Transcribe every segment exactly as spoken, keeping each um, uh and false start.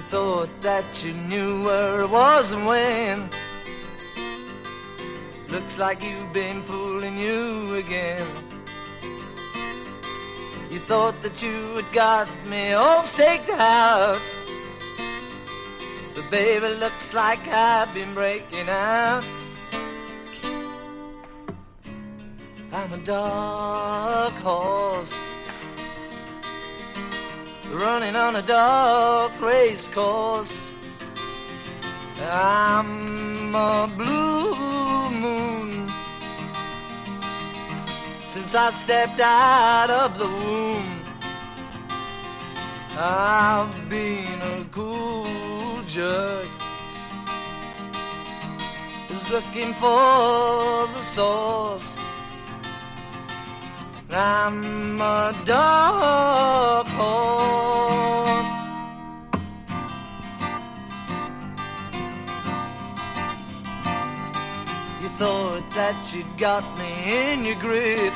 thought that you knew where it was and when. Looks like you've been fooling you again. You thought that you had got me all staked out, but baby, looks like I've been breaking out. I'm a dark horse, running on a dark race course. I'm a blue moon since I stepped out of the womb. I've been a cool jerk, just looking for the source. I'm a dark horse. You thought that you'd got me in your grip,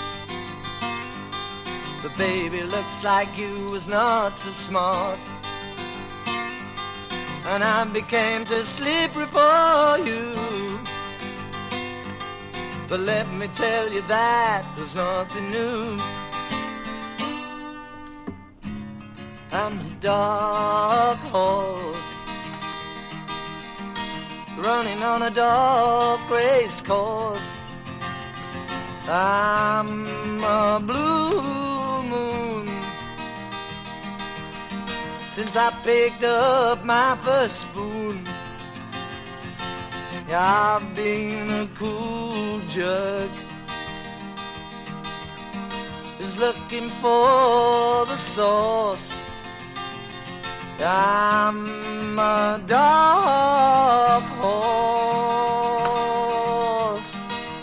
but baby, looks like you was not so smart, and I became too slippery for you. But let me tell you, that was nothing new. I'm a dark horse, running on a dark race course. I'm a blue moon since I picked up my first spoon. I've been a cool jerk, just looking for the source. I'm a dark horse.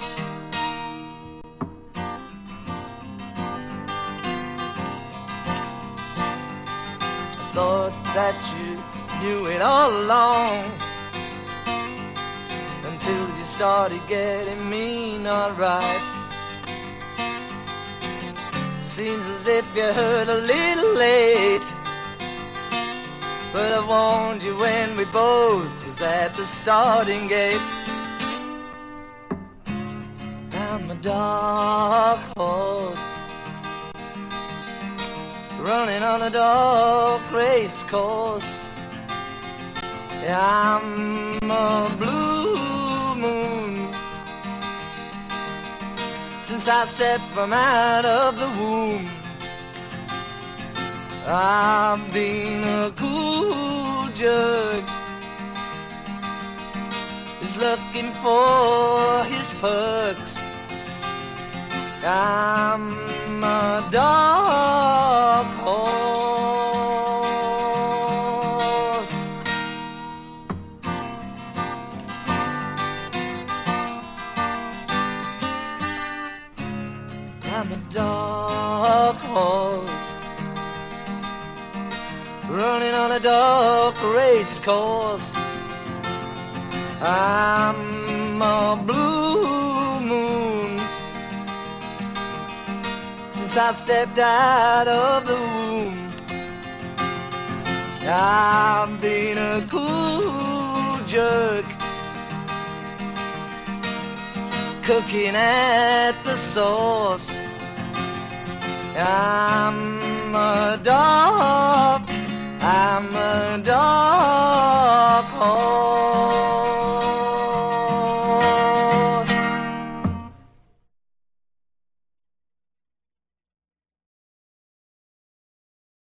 I thought that you knew it all along, until you started getting me not right. Seems as if you heard a little late, but I warned you when we both was at the starting gate. I'm a dark horse, running on a dark race course. I'm a blue moon since I stepped from out of the womb. I've been a cool jerk, just looking for his perks. I'm a dark horse. I'm a dark horse, running on a dark race course. I'm a blue moon since I stepped out of the womb. I've been a cool jerk, cooking at the sauce. I'm a dark, I'm a dark horse.